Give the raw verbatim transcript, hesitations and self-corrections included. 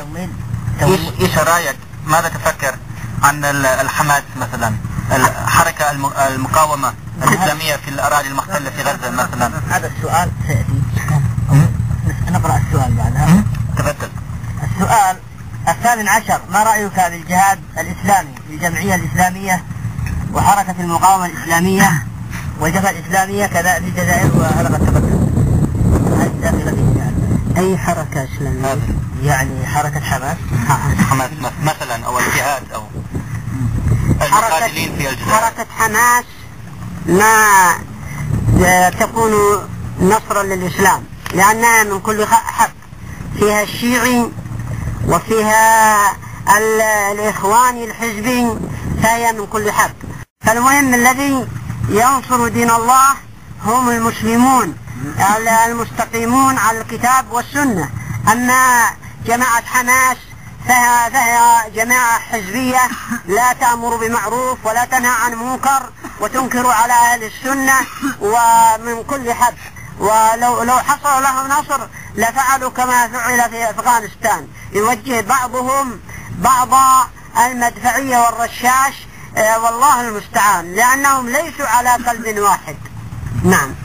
تمويل. ايش ايش رايك؟ ماذا تفكر عن الحماس مثلا، الحركة المقاومة الإسلامية في الأراضي المحتلة في غزة مثلا؟ هذا السؤال سيأتي، نقرأ السؤال بعدها. تفضل. السؤال الثامن عشر: ما رأيك بالجهاد الإسلامي، الجمعية الإسلامية وحركة المقاومة الإسلامية والجبهة الإسلامية كذا في الجزائر؟ وهذا قد تقدم. هذه داخلة في أي حركة إسلامية؟ يعني حركة حماس حماس مثلا، أو الجهاد، أو المقاتلين في الجزائر. حركة حماس ما تكون نصرا للإسلام، لأنها من كل حق، فيها الشيعي وفيها الإخواني الحزبي، فهي من كل حق. فالمهم الذي ينصر دين الله هم المسلمون المستقيمون على الكتاب والسنة. أما جماعة حماس فهي جماعة حزبية لا تأمر بمعروف ولا تنهى عن منكر وتنكر على أهل السنة ومن كل حد. ولو لو حصل لهم نصر لفعلوا كما فعل في أفغانستان، يوجه بعضهم بعض المدفعية والرشاش، والله المستعان، لأنهم ليسوا على قلب واحد. نعم.